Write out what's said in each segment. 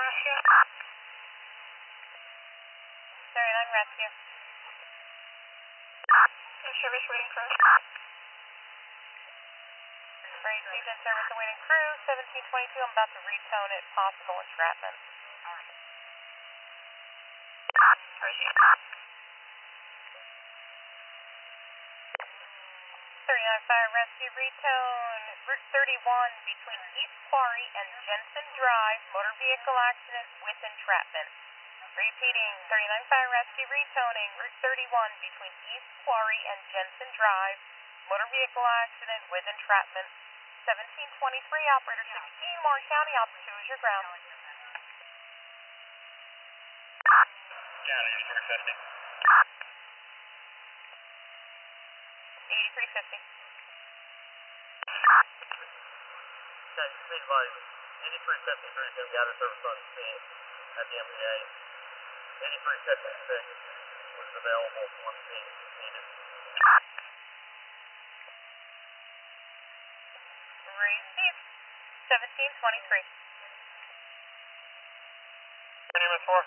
rescue. 39 rescue. Service waiting crew. Ready to in service awaiting crew. 1722, I'm about to retone it, possible entrapment. 39 fire rescue retone. Route 31 between East Quarry and Jensen Drive. Motor vehicle accident with entrapment. Repeating, 39 fire rescue retoning. Route 31 between East Quarry and Jensen Drive. Motor vehicle accident with entrapment. 1723, operator 16, Warren County, Alpha 2 is your ground. County, 8350. 8350. Okay, speed light. 8350, Greenfield got a service on scene at the MBA. 8356 was available on scene needed. Received. 1723. EMS 4.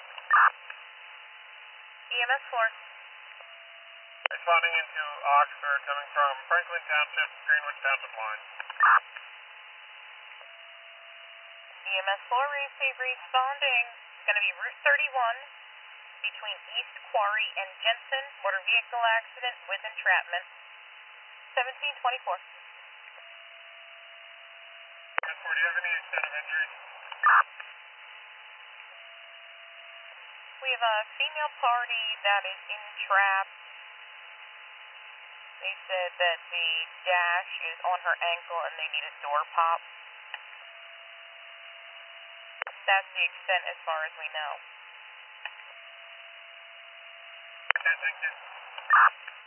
EMS 4. Responding into Oxford, coming from Franklin Township, Greenwich Township line. EMS 4 receive responding. It's going to be Route 31 between East Quarry and Jensen. Motor vehicle accident with entrapment. 1724. Do you have any extent of injury? We have a female party that is entrapped. They said that the dash is on her ankle and they need a door pop. That's the extent as far as we know. Okay, thank you.